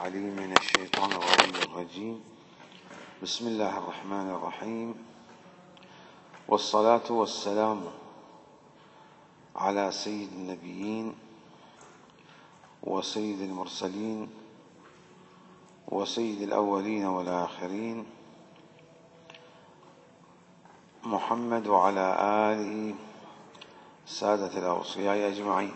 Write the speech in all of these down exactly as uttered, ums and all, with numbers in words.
العليم من الشيطان الرجيم. بسم الله الرحمن الرحيم، والصلاة والسلام على سيد النبيين وسيد المرسلين وسيد الأولين والآخرين محمد وعلى آله سادة الأوصياء أجمعين،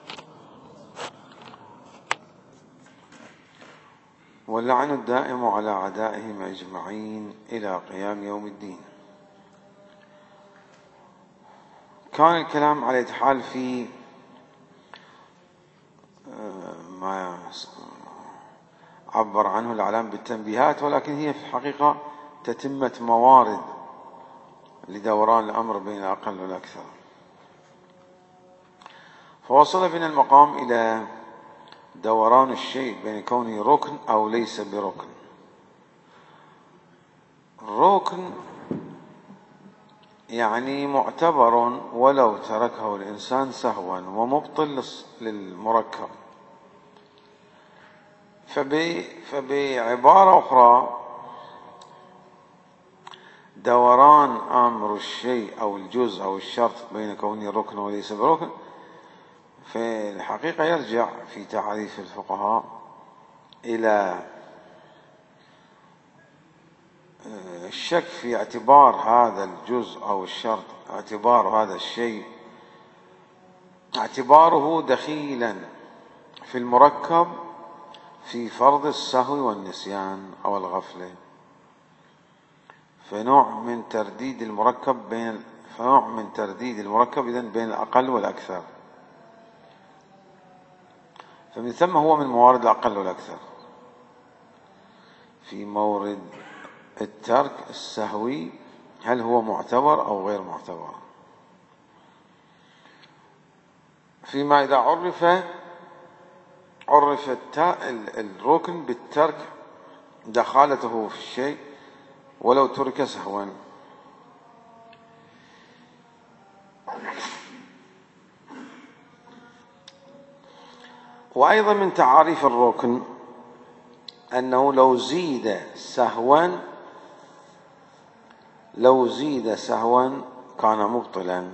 واللعن الدائم على أعدائهم أجمعين إلى قيام يوم الدين. كان الكلام على الإتحال في ما عبر عنه الإعلام بالتنبيهات، ولكن هي في الحقيقة تتمة موارد لدوران الأمر بين الأقل والأكثر. فوصل بنا المقام إلى دوران الشيء بين كونه ركن أو ليس بركن. ركن يعني معتبر ولو تركه الإنسان سهوا، ومبطل للمركب. فبعبارة أخرى، دوران أمر الشيء أو الجزء أو الشرط بين كونه ركن وليس بركن في الحقيقة يرجع في تعريف الفقهاء إلى الشك في اعتبار هذا الجزء أو الشرط، اعتبار هذا الشيء اعتباره دخيلا في المركب في فرض السهو والنسيان أو الغفلة، فنوع من ترديد المركب بين فنوع من ترديد المركب إذن بين الأقل والأكثر. فمن ثم هو من موارد الأقل والأكثر. في مورد الترك السهوي، هل هو معتبر أو غير معتبر؟ فيما إذا عرف عرف الركن بالترك دخالته في الشيء ولو ترك سهوا. وأيضا من تعاريف الركن أنه لو زيد سهوا لو زيد سهوا كان مبطلا.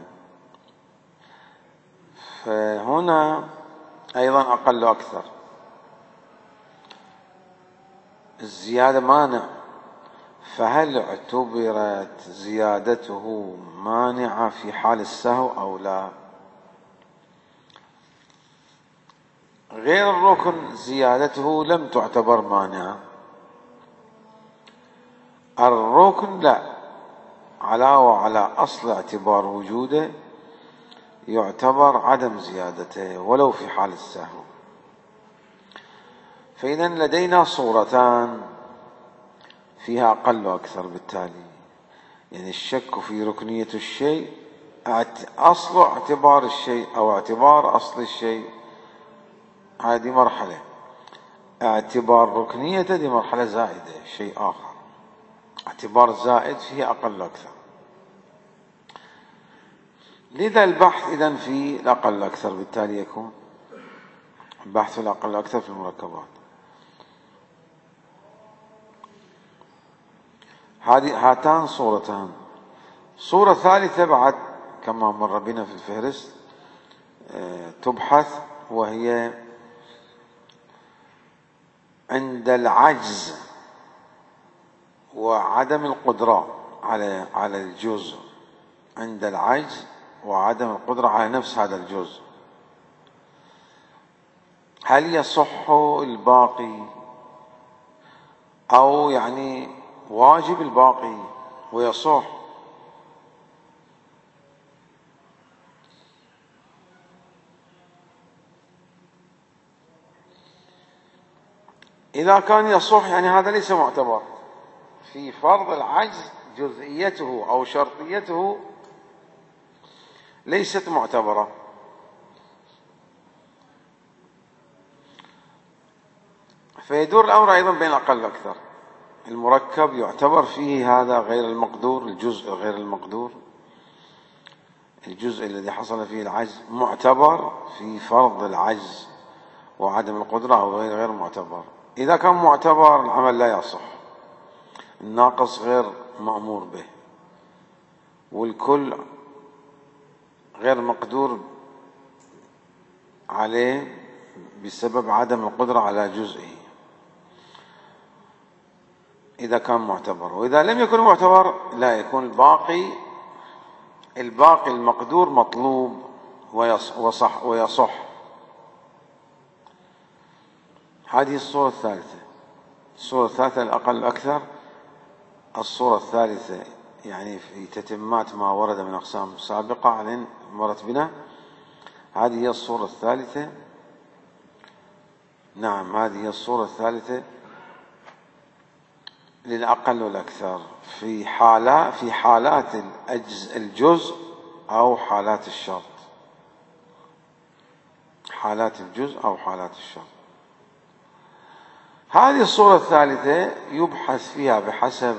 فهنا أيضا أقل أكثر. الزيادة مانع، فهل اعتبرت زيادته مانعة في حال السهو أو لا؟ غير الركن زيادته لم تعتبر مانعة. الركن لا، علاوة على أصل اعتبار وجوده يعتبر عدم زيادته ولو في حال السهو. فإذا لدينا صورتان فيها أقل وأكثر. بالتالي يعني الشك في ركنية الشيء، أصل اعتبار الشيء أو اعتبار أصل الشيء، هذه مرحلة. اعتبار ركنيته دي مرحلة زائدة، شيء آخر. اعتبار زائد فيه أقل أكثر. لذا البحث إذن في الأقل أكثر، بالتالي يكون بحث الأقل أكثر في المركبات. هذه هاتان صورتان. صورة ثالثة بعد كما مر بنا في الفهرست تبحث، وهي عند العجز وعدم القدرة على على الجزء. عند العجز وعدم القدرة على نفس هذا الجزء، هل يصح الباقي أو يعني واجب الباقي ويصح؟ إذا كان يصح يعني هذا ليس معتبر. في فرض العجز جزئيته أو شرطيته ليست معتبرة. فيدور الأمر أيضا بين الأقل والأكثر. المركب يعتبر فيه هذا غير المقدور، الجزء غير المقدور، الجزء الذي حصل فيه العجز معتبر في فرض العجز وعدم القدرة، أو غير غير معتبر. إذا كان معتبر العمل لا يصح، الناقص غير مأمور به، والكل غير مقدور عليه بسبب عدم القدرة على جزئه إذا كان معتبر. وإذا لم يكن معتبر لا يكون الباقي الباقي المقدور مطلوب ويصح ويصح. هذه الصورة الثالثة. الصورة الثالثة الأقل الأكثر. الصورة الثالثة يعني في تتمات ما ورد من أقسام سابقة على مرت بنا. هذه هي الصورة الثالثة. نعم هذه هي الصورة الثالثة للأقل والأكثر في حالات في حالات الجزء أو حالات الشرط. حالات الجزء أو حالات الشرط. هذه الصورة الثالثة يبحث فيها بحسب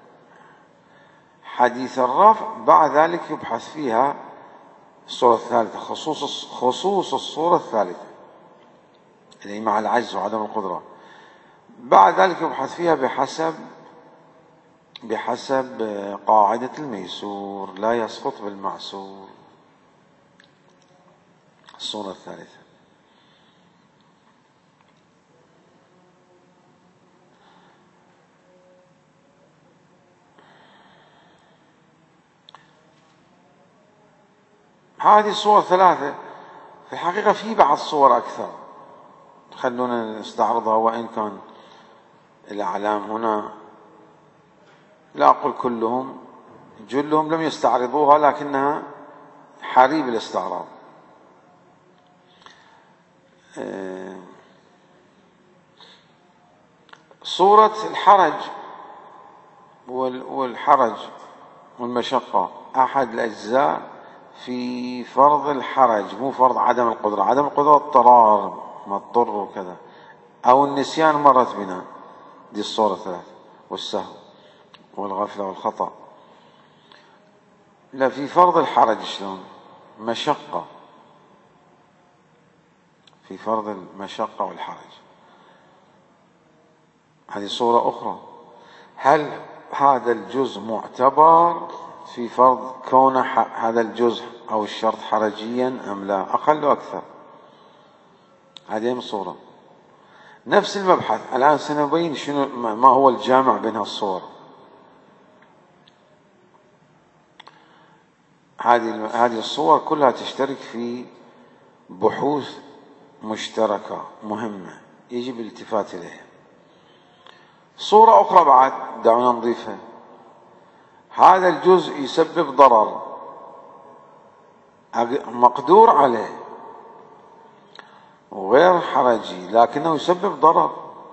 حديث الرفع، بعد ذلك يبحث فيها الصورة الثالثة خصوص خصوص الصورة الثالثة اللي مع العجز وعدم القدرة. بعد ذلك يبحث فيها بحسب بحسب قاعدة الميسور، لا يسقط بالمعسور. الصورة الثالثة. هذه الصور الثلاثة في الحقيقة في بعض الصور أكثر، خلونا نستعرضها، وإن كان الأعلام هنا لا أقول كلهم، جلهم لم يستعرضوها لكنها حريب الاستعراض. صورة الحرج والحرج والمشقة أحد الأجزاء في فرض الحرج، مو فرض عدم القدرة. عدم القدرة اضطرار مضطر وكذا، أو النسيان مرت بنا، دي الصورة الثلاثة، والسهو والغفلة والخطأ. لا في فرض الحرج شلون؟ مشقة، في فرض المشقة والحرج. هذه صورة أخرى. هل هذا الجزء معتبر في فرض كون هذا الجزء أو الشرط حرجيا أم لا؟ أقل وأكثر. هذه صورة. نفس المبحث الآن سنبين شنو ما هو الجامع بين هالصور. هذه هذه الصور كلها تشترك في بحوث مشتركة مهمة يجب الالتفات إليها. صورة أخرى بعد دعونا نضيفها. هذا الجزء يسبب ضرر مقدور عليه وغير حرجي لكنه يسبب ضرر،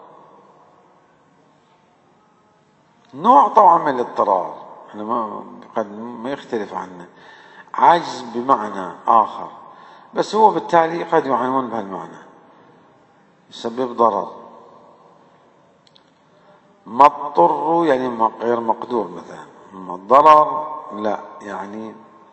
نوع طبعا من الاضطرار، احنا ما قد ما يختلف عنه، عجز بمعنى آخر، بس هو بالتالي قد يعنون بهالمعنى، يسبب ضرر. مضطر يعني غير مقدور مثلا، الضرر لا يعني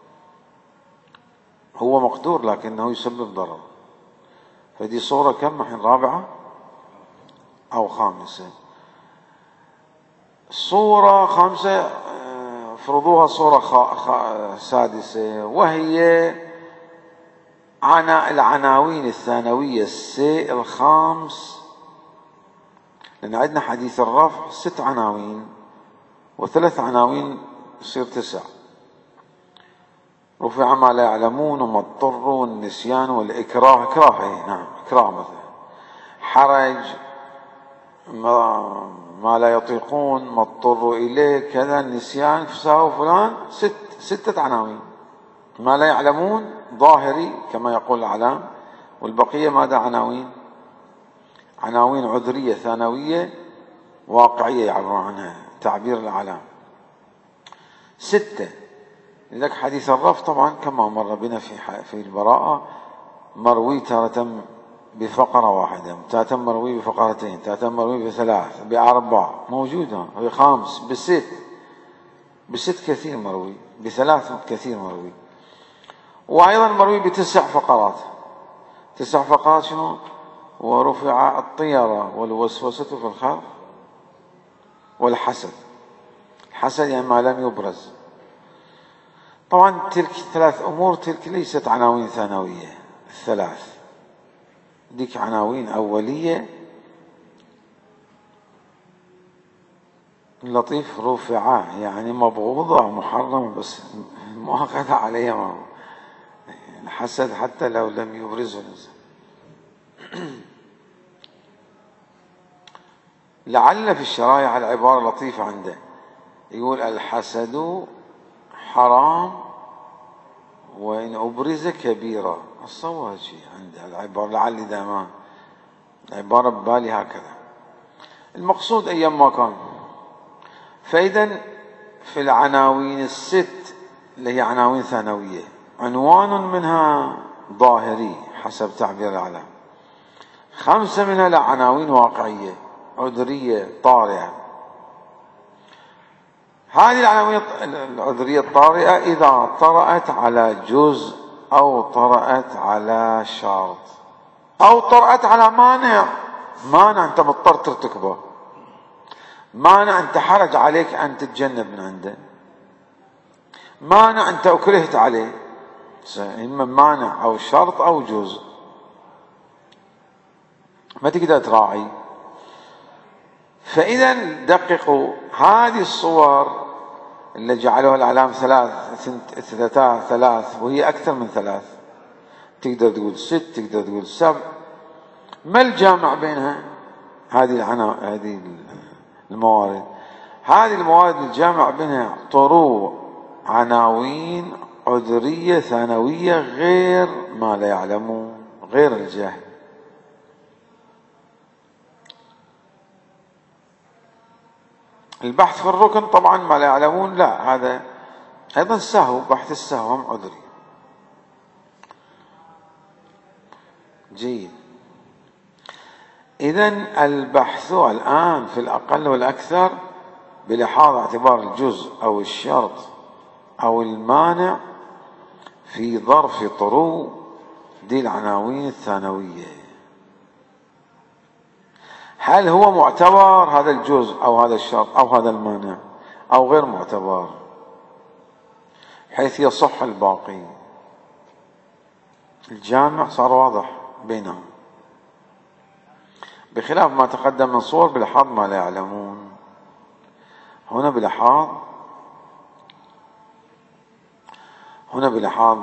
هو مقدور لكنه يسبب ضرر. فدي صورة كم الحين؟ رابعة أو خامسة. صورة خامسة فرضوها صورة سادسة، وهي عنا العناوين الثانوية السي الخامس، لأن عندنا حديث الرفع ست عناوين وثلاث عناوين يصير تسع. رفع ما لا يعلمون ومضطر والنسيان والإكراه. إكراه إيه نعم إكراه مثلا. حرج ما, ما لا يطيقون مضطر إليه كذا. النسيان فساء فلان. ست ستة عناوين. ما لا يعلمون ظاهري كما يقول الأعلام، والبقية ماذا؟ عناوين عناوين عذرية ثانوية واقعية يعبرون عنها تعبير الأعلام. ستة. لذلك حديث الرفع طبعا كما مر بنا في في البراءة مروي تارة بفقرة واحدة، تارة مروي بفقرتين، تارة مروي بثلاث، بأربع، موجودة بخامس، بست، بست كثير مروي، بثلاث كثير مروي، وأيضا مروي بتسع فقرات. تسع فقرات شنو؟ ورفع الطيرة والوسوسة في الخلق والحسد. الحسد يعني ما لم يبرز. طبعا تلك الثلاث أمور تلك ليست عناوين ثانوية، الثلاث ديك عناوين أولية. اللطيف رفعة يعني مبغوضة محرمة بس مؤاخذة عليها، الحسد حتى لو لم يبرزه الإنسان. لعل في الشرائع العبارة لطيفة عنده، يقول الحسد حرام وإن أبرز كبيرة. أصور شيء عنده العبارة، لعل دائما العبارة ببالي هكذا. المقصود أيام ما كان. فإذا في العناوين الست اللي هي عناوين ثانوية، عنوان منها ظاهري حسب تعبير الإعلام، خمسة منها لعناوين واقعية عذرية طارئة. هذه العناوين العذرية الطارئة إذا طرأت على جزء أو طرأت على شرط أو طرأت على مانع، مانع أنت مضطر ترتكبه، مانع أنت حرج عليك أن تتجنب من عنده، مانع أنت أكرهت عليه، إما مانع أو شرط أو جزء ما تقدر تراعي. فإذا دققوا هذه الصور اللي جعلوها الإعلام ثلاث ثلاث ثلاث وهي أكثر من ثلاث، تقدر تقول ست، تقدر تقول سبع. ما الجامع بينها؟ هذه العناوين، هذه الموارد، هذه الموارد الجامع بينها طروع عناوين عذرية ثانوية غير ما لا يعلمون، غير الجهل. البحث في الركن طبعا ما لا يعلمون، لا هذا أيضا سهو، بحث السهو هم عذري. جيد. إذن البحث الآن في الأقل والأكثر بلحاظ اعتبار الجزء أو الشرط أو المانع في ظرف طروع دي العناوين الثانوية. هل هو معتبر هذا الجزء أو هذا الشرط أو هذا المانع أو غير معتبر حيث يصح الباقي؟ الجامع صار واضح بينهم، بخلاف ما تقدم من صور بلحاظ ما لا يعلمون. هنا بلحاظ هنا بلحاظ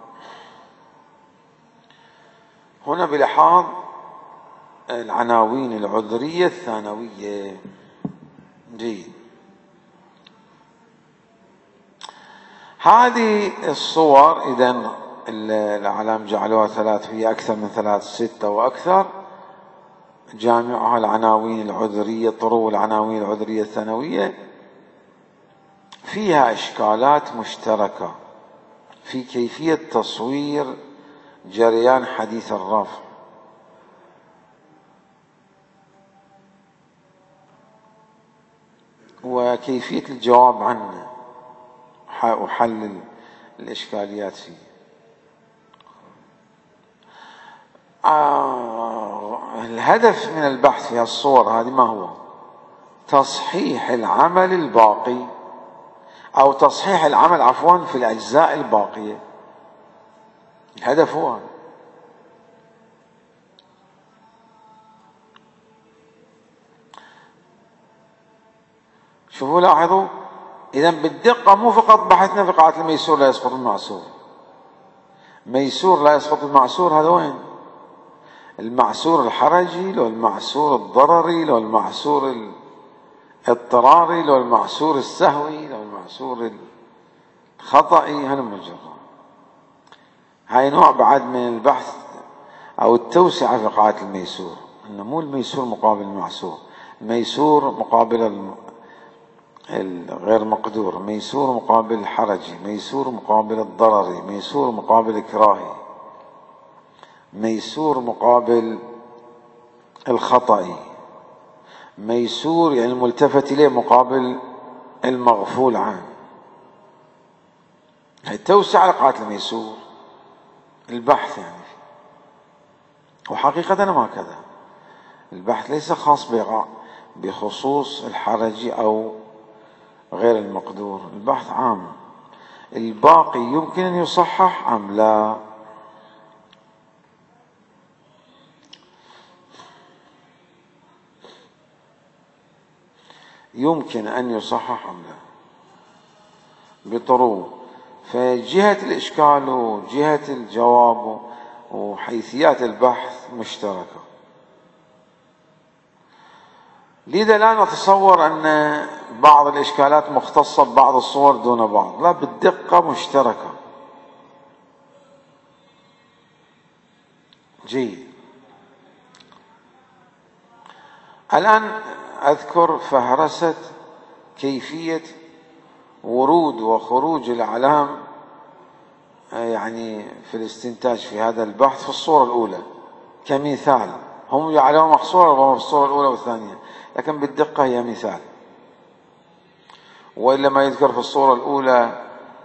هنا بلحاظ العناوين العذرية الثانوية. جيد. هذه الصور إذن الإعلام جعلوها ثلاث، هي أكثر من ثلاث، ستة وأكثر، جامعها العناوين العذرية، طروع العناوين العذرية الثانوية، فيها إشكالات مشتركة في كيفية تصوير جريان حديث الرفع، وكيفية الجواب عنه وحل الإشكاليات فيه. آه الهدف من البحث في الصور هذه ما هو؟ تصحيح العمل الباقي أو تصحيح العمل عفوا في الأجزاء الباقية. الهدف هو هذا. شوفوا لاحظوا، إذا بالدقة مو فقط بحثنا في قاعدة الميسور لا يسقط المعسور، ميسور لا يسقط المعسور، هذا وين؟ المعسور الحرجي لو المعسور الضرري لو المعسور الاضطراري لو المعسور السهوي لو المعسور الخطئي، هذا مجرد. هاي نوع بعد من البحث أو التوسعة في قاعدة الميسور، إنه مو الميسور مقابل المعسور، الميسور مقابل الغير مقدور، ميسور مقابل الحرجي، ميسور مقابل الضرري، ميسور مقابل الكراهي، ميسور مقابل الخطئي، ميسور يعني الملتفت إليه مقابل المغفول عنه. هي توسع قاعدة الميسور البحث يعني، وحقيقة ما كذا. البحث ليس خاص بخصوص الحرج أو غير المقدور، البحث عام. الباقي يمكن أن يصحح أم لا؟ يمكن أن يصحح أم لا بطرق. فجهة الإشكال وجهة الجواب وحيثيات البحث مشتركة، لذا لا نتصور أن بعض الإشكالات مختصة ببعض الصور دون بعض، لا، بالدقة مشتركة. جيد. الآن أذكر فهرسة كيفية ورود وخروج الأعلام يعني في الاستنتاج في هذا البحث في الصورة الأولى كمثال. هم يعلمون محصورة في الصورة الأولى والثانية، لكن بالدقة هي مثال، وإلا ما يذكر في الصورة الأولى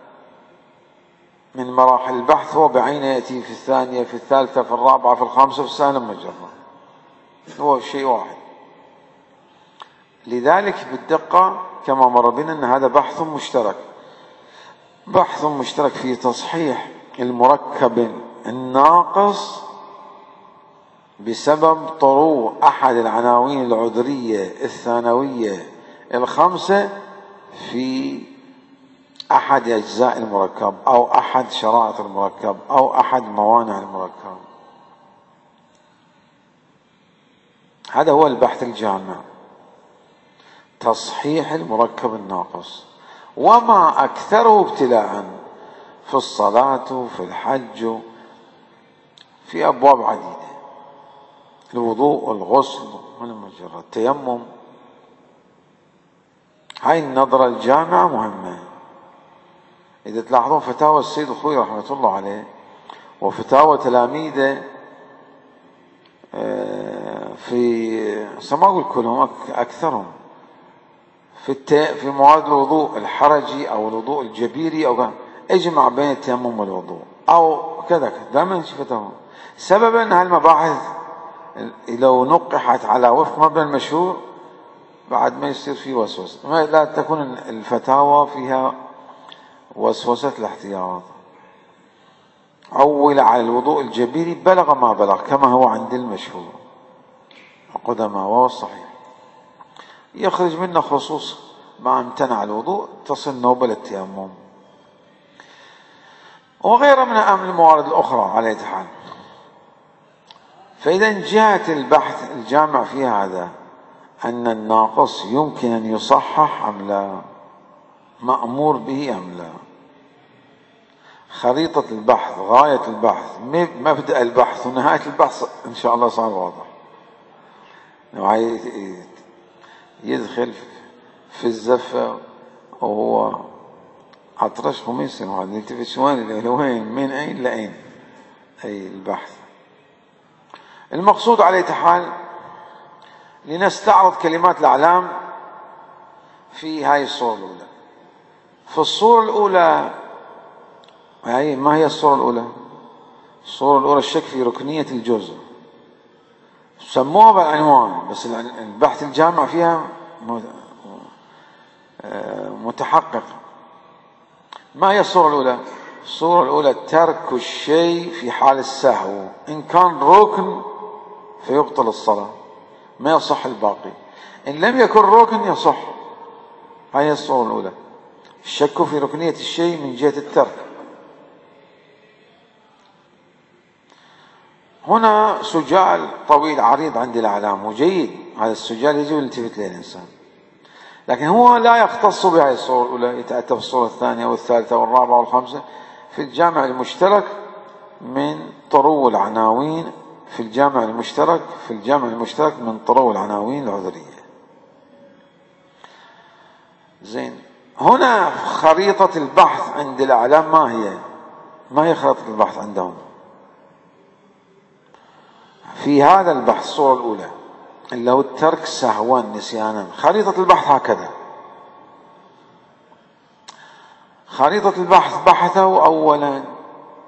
من مراحل البحث هو بعينه يأتي في الثانية، في الثالثة، في الرابعة، في الخامسة، في السادسة مجرد، هو شيء واحد. لذلك بالدقة كما مر بنا أن هذا بحث مشترك، بحث مشترك في تصحيح المركب الناقص بسبب طرو أحد العناوين العذرية الثانوية الخمسة في أحد أجزاء المركب أو أحد شرائط المركب أو أحد موانع المركب. هذا هو البحث الجامع، تصحيح المركب الناقص. وما أكثره ابتلاء في الصلاة وفي الحج في أبواب عديدة، الوضوء والغسل والمجرد التيمم. هاي النظرة الجامعة مهمة. إذا تلاحظون فتاوى السيد الخوئي رحمة الله عليه وفتاوى تلاميذه في ما أقول كلهم، أكثرهم في في مواد الوضوء الحرجي أو الوضوء الجبيري أو اجمع بين التيمم والوضوء أو كذا، دائما نشوفهم. سبب أن هالمباحث لو نقحت على وفق مبنى المشهور بعد ما يصير فيه وسوسة، لا تكون الفتاوى فيها وسوسة الاحتياط. عول على الوضوء الجبيري بلغ ما بلغ كما هو عند المشهور قدما، وهو الصحيح. يخرج منه خصوص ما امتنع الوضوء تصل نوبة التيمم وغيره من الموارد الأخرى على أي حال. فإذا جاءت البحث الجامع في هذا أن الناقص يمكن أن يصحح أم لا، مأمور به أم لا. خريطة البحث، غاية البحث، مبدأ البحث ونهاية البحث إن شاء الله صار واضح. يدخل في الزفة وهو أطرش خميس وهذا يلتفت شوان لوين من أين لأين، أي البحث. المقصود على حال لنستعرض كلمات الأعلام في هاي الصورة الأولى. في الصورة الأولى هاي ما هي الصورة الأولى؟ الصورة الأولى الشك في ركنية الجزء، سموها بالعنوان، بس البحث الجامع فيها متحقق. ما هي الصورة الأولى؟ الصورة الأولى ترك الشيء في حال السهو، إن كان ركن فيبطل الصلاة ما يصح الباقي، إن لم يكن ركن يصح. هاي الصورة الأولى، الشك في ركنية الشيء من جهة الترك. هنا سجال طويل عريض عند الأعلام وجيد، هذا السجال يجب يلتفت له الإنسان، لكن هو لا يختص بهذه الصورة الأولى، يتأتى في الصورة الثانية والثالثة والرابعة والخامسة في الجامع المشترك من طرو العناوين، في الجامع المشترك في الجامع المشترك من طرو العناوين العذرية. زين. هنا خريطة البحث عند الأعلام ما هي؟ ما هي خريطة البحث عندهم في هذا البحث؟ الصورة الأولى اللي هو الترك سهوا نسيانا. خريطة البحث هكذا. خريطة البحث بحثوا أولا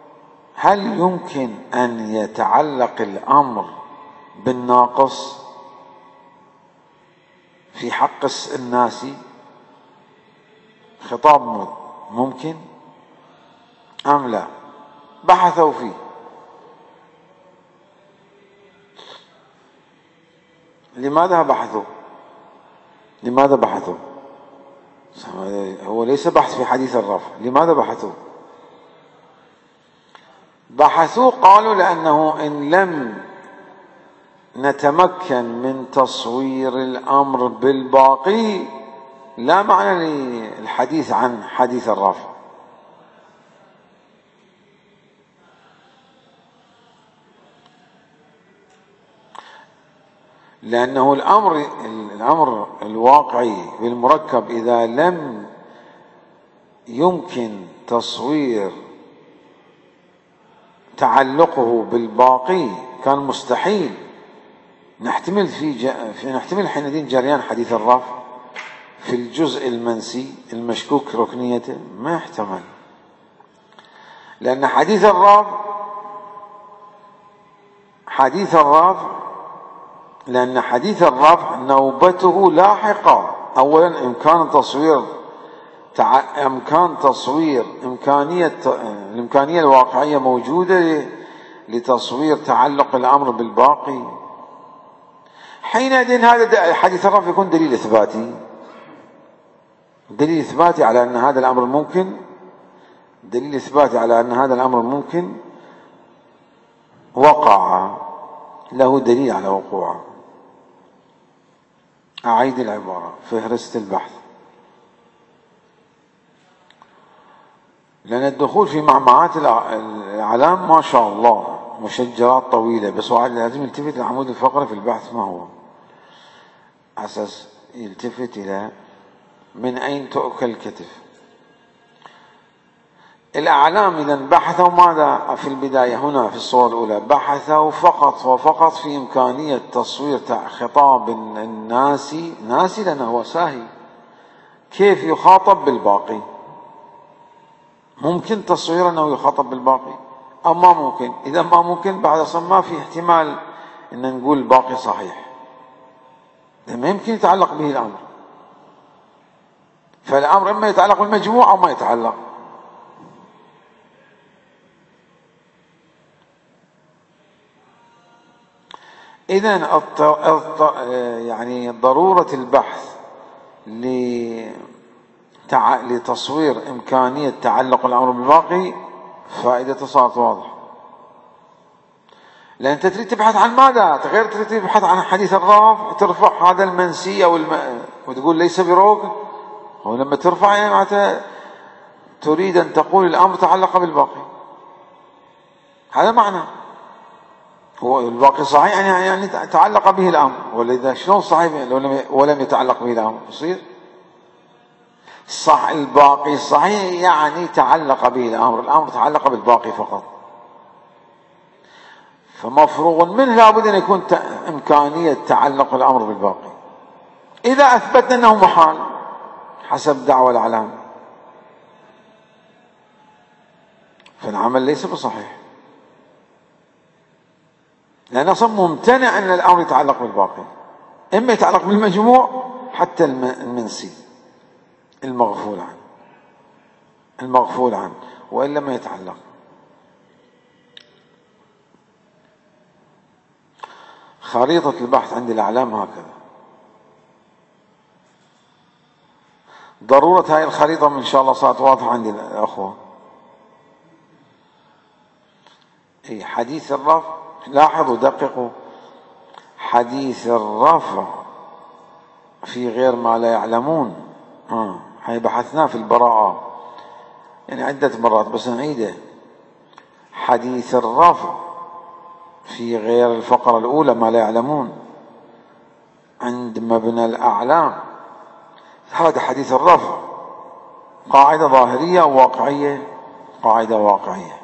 هل يمكن أن يتعلق الأمر بالناقص في حق الناس خطاب ممكن أم لا؟ بحثوا فيه. لماذا بحثوا؟ لماذا بحثوا؟ هو ليس بحث في حديث الرفع. لماذا بحثوا؟ بحثوا قالوا لأنه إن لم نتمكن من تصوير الأمر بالباقي لا معنى للحديث عن حديث الرفع. لأنه الأمر الأمر الواقعي بالمركب إذا لم يمكن تصوير تعلقه بالباقي كان مستحيل نحتمل في, ج... في نحتمل حينئذ جريان حديث الرفع في الجزء المنسي المشكوك ركنيته، ما يحتمل. لأن حديث الرفع حديث الرفع لأن حديث الرفع نوبته لاحقة. أولا إمكان تصوير تع... إمكان تصوير إمكانية الإمكانية الواقعية موجودة لتصوير تعلق الأمر بالباقي. حينئذ هذا حديث الرفع يكون دليل إثباتي، دليل إثباتي على أن هذا الأمر ممكن، دليل إثباتي على أن هذا الأمر ممكن وقع، له دليل على وقوعه. أعيد العبارة: فهرست البحث. لأن الدخول في معمعات الأعلام ما شاء الله مشجرات طويلة، بس واحد لازم يلتفت لعمود الفقرة في البحث ما هو، أساس يلتفت إلى من أين تؤكل الكتف. الأعلام إذا بحثوا ماذا في البداية هنا في الصورة الأولى؟ بحثوا فقط وفقط في إمكانية تصوير خطاب الناسي ناسي لأنه هو ساهي كيف يخاطب بالباقي. ممكن تصوير أنه يخاطب بالباقي أو ما ممكن؟ إذا ما ممكن بعد أصلا ما في احتمال أن نقول الباقي صحيح، ما يمكن يتعلق به الأمر. فالأمر إما يتعلق بالمجموع أو ما يتعلق. إذن يعني ضرورة البحث لتصوير إمكانية تعلق الأمر بالباقي فائدته صارت واضحة. لأن أنت تريد تبحث عن ماذا؟ غير تريد تبحث عن حديث الرفع ترفع هذا المنسي أو الم... وتقول ليس بروق. هو لما ترفع يعني معناته تريد أن تقول الأمر تعلق بالباقي، هذا معنى. هو الباقي صحيح يعني يعني تعلق به الأمر، ولذا شلون صحيح ولم يتعلق به الأمر؟ يصير صح الباقي صحيح يعني تعلق به الأمر، الأمر تعلق بالباقي فقط. فمفروغ منه لابد أن يكون إمكانية تعلق الأمر بالباقي. إذا أثبتنا أنه محال حسب دعوى الأعلام فالعمل ليس بصحيح، لأن أصلا ممتنع أن الأمر يتعلق بالباقي، إما يتعلق بالمجموع حتى المنسي المغفول عنه المغفول عنه وإلا ما يتعلق. خريطة البحث عند الأعلام هكذا. ضرورة هاي الخريطة إن شاء الله صارت واضحة عند الأخوة. أي حديث الرفع، لاحظوا دققوا، حديث الرفع في غير ما لا يعلمون. آه. هاي بحثناه في البراءة يعني عدة مرات بس نعيده. حديث الرفع في غير الفقرة الأولى ما لا يعلمون عند مبنى الأعلام، هذا حديث الرفع قاعدة ظاهرية وواقعية، قاعدة واقعية.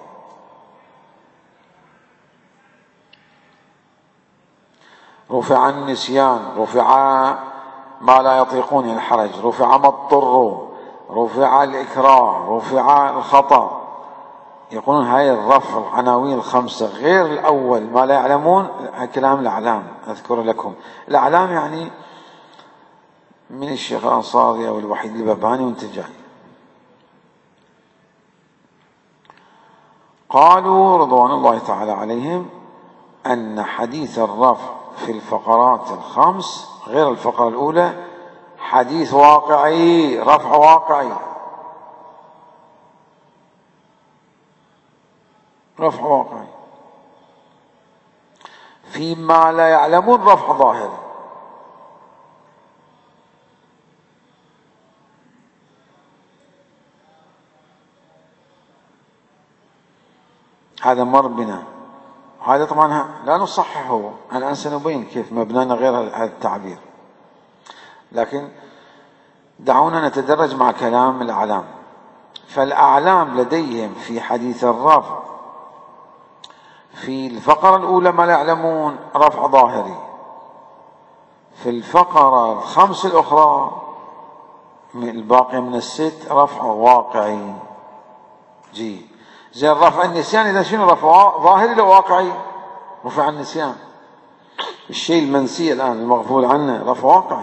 رفع النسيان، رفع ما لا يطيقون الحرج، رفع ما اضطروا، رفع الإكراه، رفع الخطأ. يقولون هاي الرفع العناوين الخمسة غير الأول ما لا يعلمون، كلام الأعلام. أذكر لكم الأعلام يعني من الشيخ الأنصاري أو الوحيد الباباني وانت جاي. قالوا رضوان الله تعالى عليهم أن حديث الرفع في الفقرات الخمس غير الفقرة الأولى حديث واقعي، رفع واقعي، رفع واقعي، فيما لا يعلمون رفع ظاهري. هذا مر بنا، هذا طبعا لا نصححه، الآن سنبين كيف مبنانا غير هذا التعبير، لكن دعونا نتدرج مع كلام الأعلام. فالأعلام لديهم في حديث الرفع في الفقرة الأولى ما لا يعلمون رفع ظاهري، في الفقرة الخمس الأخرى الباقي من الست رفع واقعي. جي زين رفع النسيان، إذا شنو رفع ظاهري لو واقعي؟ رفع النسيان الشيء المنسي الآن المغفول عنه رفع واقعي.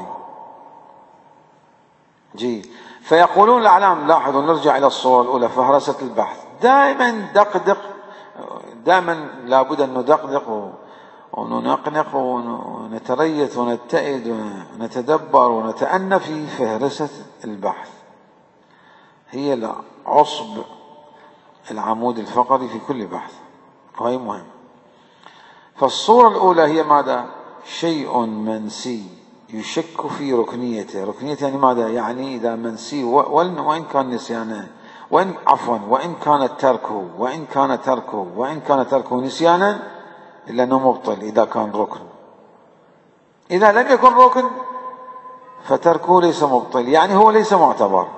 جي فيقولون الأعلام، لاحظوا نرجع إلى الصورة الأولى فهرسة البحث، دائما دقدق، دائما لابد أن ندقدق وننقنق ونتريث ونتئد ونتدبر ونتأنى في فهرسة البحث، هي عصب العمود الفقري في كل بحث، وهي مهم. فالصورة الأولى هي ماذا؟ شيء منسي يشك في ركنيته. ركنيته يعني ماذا؟ يعني إذا منسي وإن كان نسيانا، وإن عفوا وإن كان تركه وإن كان تركه وإن كان تركه نسيانا إلا أنه مبطل إذا كان ركن. إذا لم يكن ركن فتركه ليس مبطل، يعني هو ليس معتبر.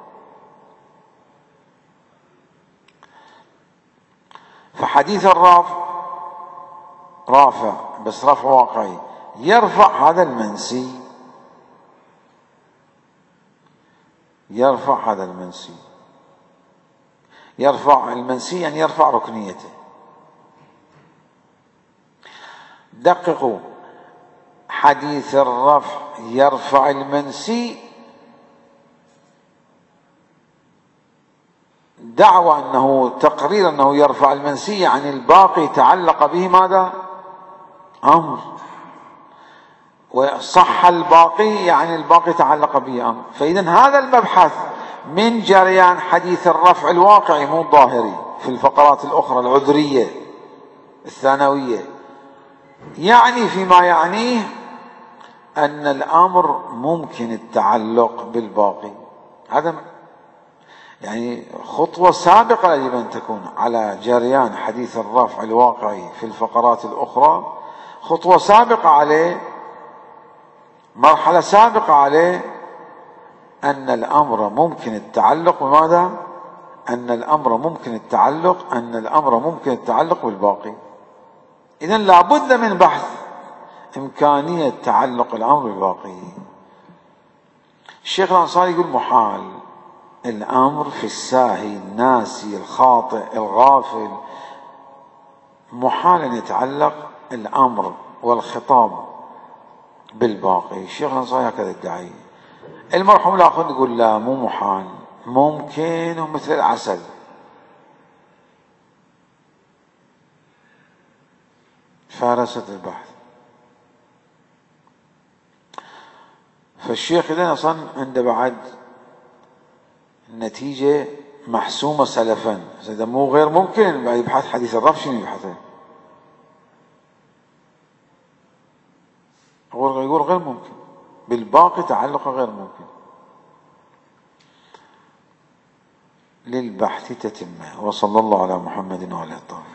فحديث الرافع رافع بس رفع واقعي، يرفع هذا المنسي، يرفع هذا المنسي، يرفع المنسي يعني يرفع ركنيته. دققوا، حديث الرفع يرفع المنسي، دعوى أنه تقرير أنه يرفع المنسي يعني الباقي تعلق به ماذا؟ أمر، وصح الباقي يعني الباقي تعلق به أمر. فإذا هذا المبحث من جريان حديث الرفع الواقعي مو الظاهري في الفقرات الأخرى العذرية الثانوية، يعني فيما يعنيه أن الأمر ممكن التعلق بالباقي. هذا يعني خطوة سابقة يجب أن تكون على جريان حديث الرفع الواقعي في الفقرات الأخرى، خطوة سابقة عليه، مرحلة سابقة عليه، أن الأمر ممكن التعلق بماذا؟ أن الأمر ممكن التعلق أن الأمر ممكن التعلق بالباقي. إذن لابد من بحث إمكانية تعلق الأمر بالباقي. الشيخ الأنصاري يقول محال الأمر في الساهي الناسي الخاطئ الغافل، محال أن يتعلق الأمر والخطاب بالباقي. الشيخ الأنصاري هكذا ادعي. المرحوم الآخر يقول لا مو محال، ممكن ومثل العسل. فارست البحث. فالشيخ إذن أصلا عنده بعد النتيجة محسومة سلفا، إذا مو غير ممكن يبحث حديث الرفع شنو يبحثه؟ يقول غير ممكن، بالباقي تعلق غير ممكن. للبحث تتمه. وصلى الله على محمد وعلى آله.